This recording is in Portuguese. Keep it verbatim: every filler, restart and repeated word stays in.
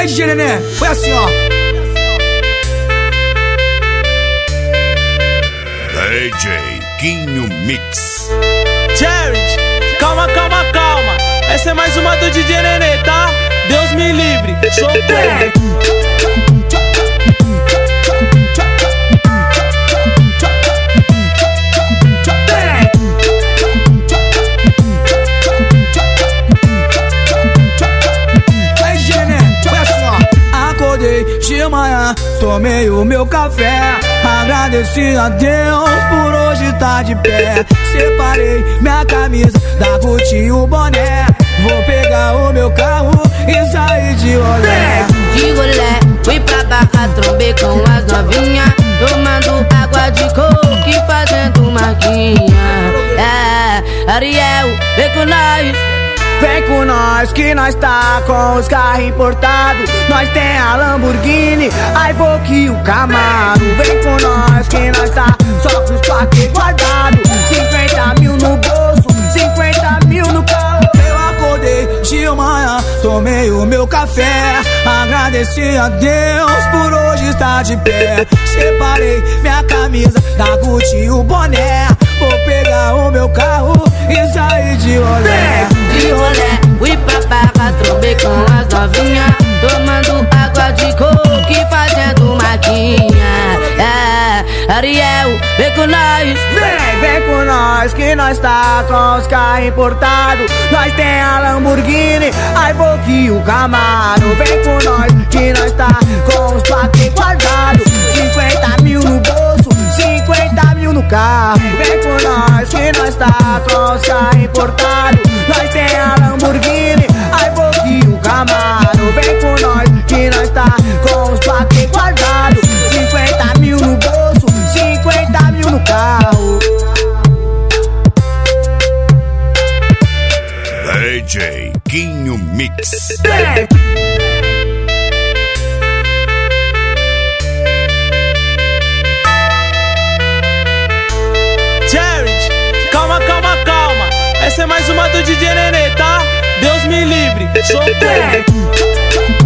Aí, D J Nenê, foi assim, ó. D J Quinho Mix. Jared, calma, calma, calma. Essa é mais uma do D J Nenê, tá? Deus me livre, sou preto. De manhã, tomei o meu café, agradeci a Deus por hoje estar de pé. Separei minha camisa da Gucci e o boné. Vou pegar o meu carro e sair de rolé. De rolé, fui pra barra, trombei com as novinhas, tomando água de coco e fazendo marquinha. É, Ariel, vem com nós. Vem com nós que nós tá com os carros importados. Nós tem a Lamborghini, a Evoque e o Camaro. Vem com nós que nós tá só com os paquetes guardados. Cinquenta mil no bolso, cinquenta mil no carro. Eu acordei de manhã, tomei o meu café, agradeci a Deus por hoje estar de pé. Separei minha camisa da Gucci e o boné. Vou pegar o meu carro e sair de rolé. De rolé, fui pra barra, trombei com as novinhas, tomando água de coco e fazendo marquinha. É, Ariel, vem com nós. Vem, vem com nós que nós tá com os carros importados. Nós tem a Lamborghini, a Evoque e o Camaro. Vem com nós que nós tá com os paquetes guardados. Cinquenta mil no bolso, cinquenta mil no carro. Vem com nós que nós tá com os carros importados. Nós tem a Lamborghini, a Evoque e o Camaro. Vem com nós que nós tá com os paquetes guardados. Cinquenta mil no bolso, cinquenta mil no carro. D J Quinho Mix. Vem. Calma, calma, calma. Essa é mais uma do D J Nenê, tá? Deus me livre, sou preto.